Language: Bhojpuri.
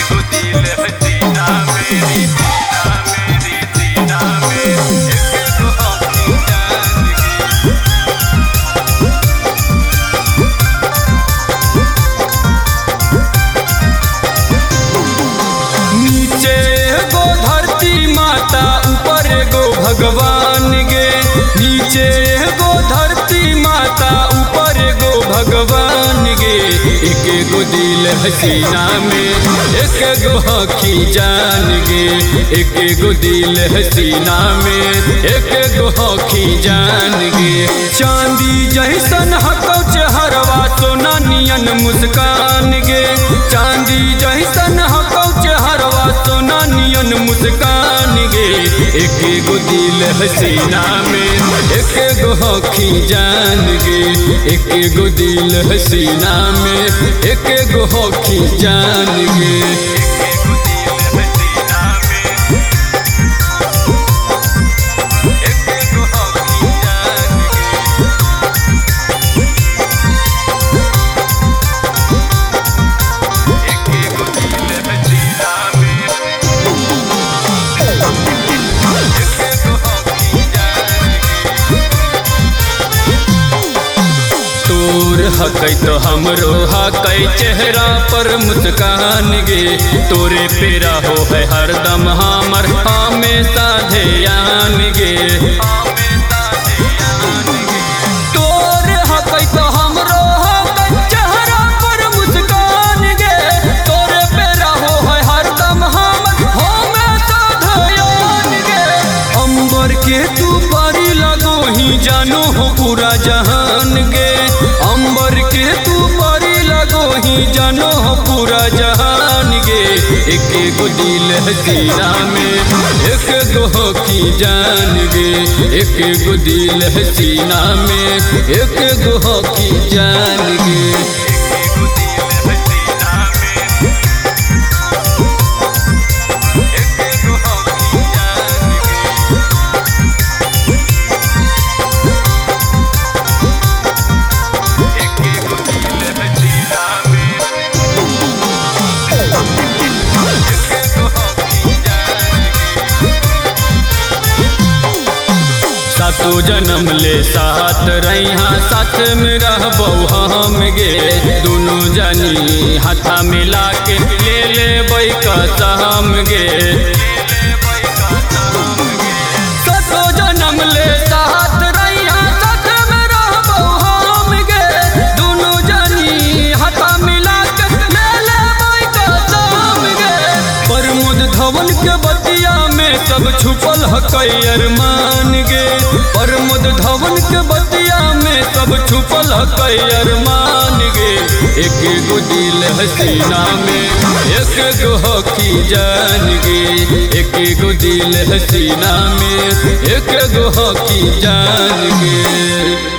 भगवान गे नीचे एगो धरती माता ऊपर एगो भगवान गे एक एगो दिल हसीना में एक एगो आँखी जान गे एक एगो दिल हसीना में एक एगो आँखी जान गे चांदी जैसन हको चेहरवा सोना नियन मुस्कान गे चांदी जैसन हको चेहरवा सोना नियन मुस्कान गे एक एगो दिल हसीना में एक एगो आँखी जान गे एक एगो दिल हसीना में एक एगो आँखी जान गे तोर हकै तो हमरो हकै चेहरा पर मुस्कान गे तोरे पेरा हो है हरदम हमर हमेशा ध्यान गे तोर हकै तो हमरो हकै चेहरा पर मुस्कान गे तोरे पेरा हो है हरदम हमर हमेशा ध्यान गे अंबर के तू परी लगो ही जानो हो पूरा जहान गे अंबर के तू परी लगो ही जानो हो पूरा जहान गे एक एगो दिल हसीना में एक एगो आँखी जान गे एक एगो दिल हसीना में एक एगो आँखी जान गे सातो जन्म ले साथ रहिहा साथ में रहबो हम गे दोनों जनी हाथा मिला के ले लेबै कसम गे सातो जन्म ले साथ रहिहा साथ में रहबो हम गे दोनों जनी हाथा मिला के ले लेबै कसम गे प्रमोद धवन के बतिया में सब छुपल हकै अरमान गे प्रमोद धवन के बतिया में सब छुपल हकै अरमान गे एक एगो दिल हसीना में एक एगो आँखी जान गे एक एगो दिल हसीना में एक एगो आँखी जान गे।